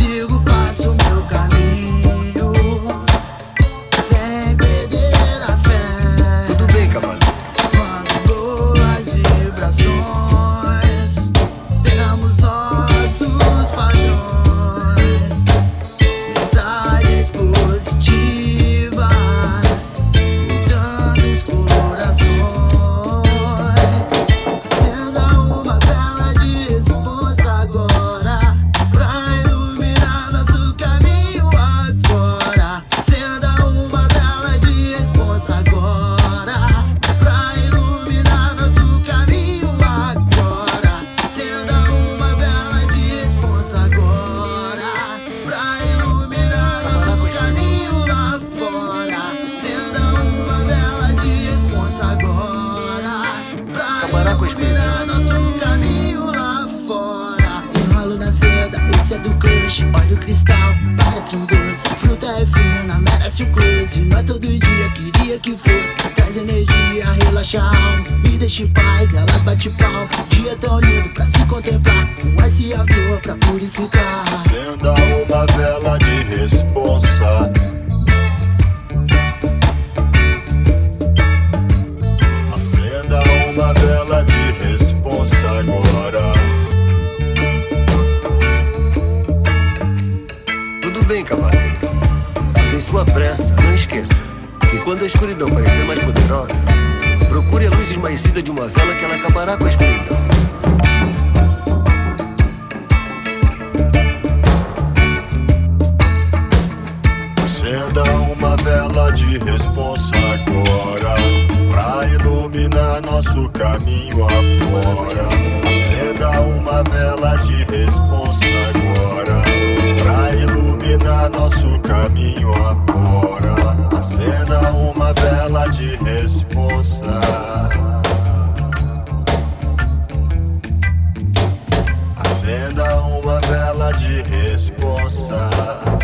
sigo, faço o meu caminho, sem perder a fé. Tudo bem, cavaleiro. Quando boas vibrações, temos nossos padrões, mensagens positivas, mudando os corações. Acenda uma vela de responsa agora, pra iluminar nosso caminho agora. Acenda uma vela de responsa agora, pra iluminar nosso caminho agora. Acenda uma vela de responsa agora, pra iluminar nosso caminho lá fora. Acenda uma vela de responsa agora, pra Acabará com a escuridão. iluminar nosso caminho lá fora. Enrolo na seda, esse é do crush. Olha o cristal, parece um doce. A fruta é fina, merece um close. Não é todo dia, queria que fosse. Traz energia, relaxa a alma, me deixa em paz, elas bate palma. Dia tão lindo pra se contemplar, com essa e a flor pra purificar. Acenda uma vela de responsa. Acenda uma vela de responsa agora. Tudo bem, cavaleiro. Mas em sua pressa, não esqueça que quando a escuridão parecer mais poderosa, procure a luz esmaecida de uma vela que ela acabará com a escuridão. Acenda uma vela de responsa agora, pra iluminar nosso caminho afora. Acenda uma vela de responsa agora, pra iluminar nosso caminho afora. Acenda uma vela de responsa. Acenda uma vela de responsa.